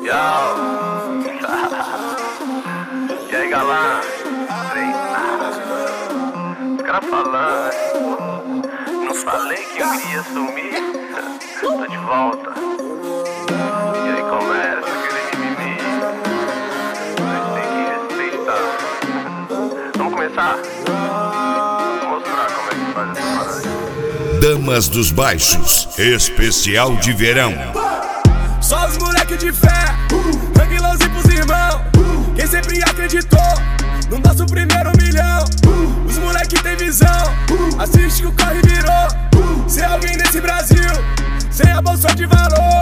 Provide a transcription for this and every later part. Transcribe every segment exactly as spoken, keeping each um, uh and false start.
Yo. E aí, galã? Treinar. Os caras falando. Não falei que eu queria sumir? Tô de volta. E aí começa aquele mimimi. Mas tem que respeitar. Vamos começar? Vou mostrar como é que faz essa parada. Damas dos Baixos, especial de verão. Só os moleque de fé, tranquilãozinho pros irmãos. Quem sempre acreditou no nosso primeiro milhão. Os moleque tem visão, assiste que o corre virou. Se alguém nesse Brasil, sem a bolsa de valor.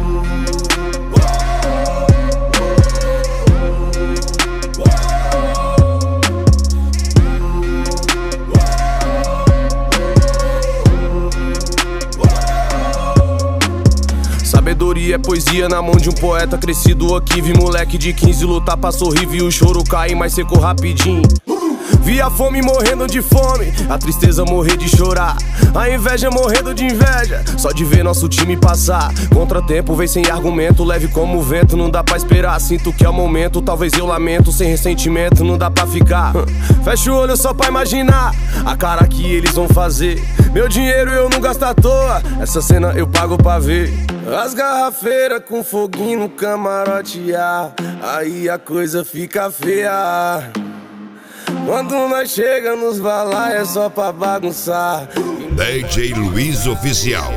Sabedoria é poesia na mão de um poeta crescido aqui. Vi moleque de quinze lutar pra sorrir, vi o choro cair, mas secou rapidinho. Vi a fome morrendo de fome, a tristeza morrer de chorar, a inveja morrendo de inveja, só de ver nosso time passar. Contratempo vem sem argumento, leve como o vento, não dá pra esperar. Sinto que é o momento, talvez eu lamento, sem ressentimento, não dá pra ficar. Fecha o olho só pra imaginar a cara que eles vão fazer. Meu dinheiro eu não gasto à toa, essa cena eu pago pra ver. As garrafeiras com foguinho no camarote, ah, aí a coisa fica feia. Quando nós chega nos balai é só pra bagunçar. D J Luiz Oficial.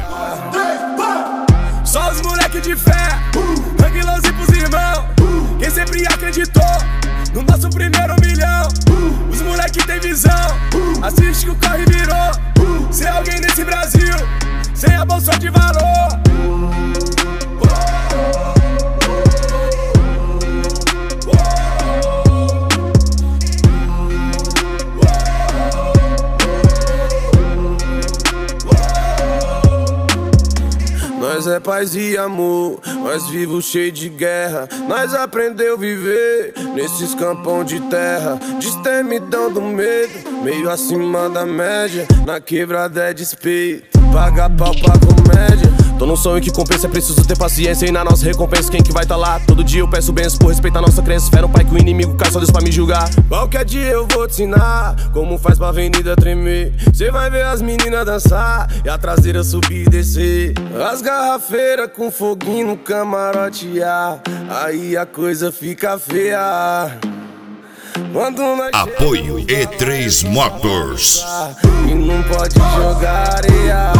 Só os moleque de fé, tranquilãozinho pros irmãos. Quem sempre acreditou no nosso primeiro milhão. Os moleque tem visão, assiste que o corre virou. Se alguém nesse Brasil, sem a bolsa de valor. Nós é paz e amor, nós vivos cheio de guerra. Nós aprendeu a viver nesses campão de terra. Destemidão do medo, meio acima da média. Na quebrada é despeito, paga pau pra comédia. Tô num sonho que compensa, é preciso ter paciência. E na nossa recompensa quem que vai tá lá? Todo dia eu peço bênçãos por respeitar nossa crença. Fé no pai que o inimigo cai, só Deus pra me julgar. Qualquer dia eu vou te ensinar como faz pra avenida tremer. Cê vai ver as meninas dançar e a traseira subir e descer. As garrafeiras com foguinho no camarote, ah, aí a coisa fica feia. Quando nós Apoio E três Motors. e não pode jogar areia.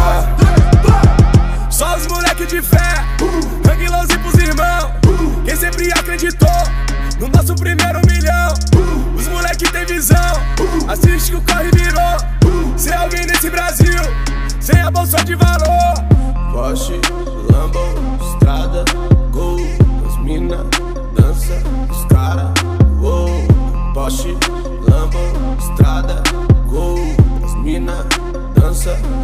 Só os moleque de fé, tranquilãozinho pros irmãos. Quem sempre acreditou no nosso primeiro milhão. Os moleque tem visão, assiste que o corre virou. Se alguém nesse Brasil, sem a bolsa de valor. Porsche, Lambo, estrada, gol. As mina, dança, os cara, gol. Porsche, Lambo, estrada, gol. As mina, dança.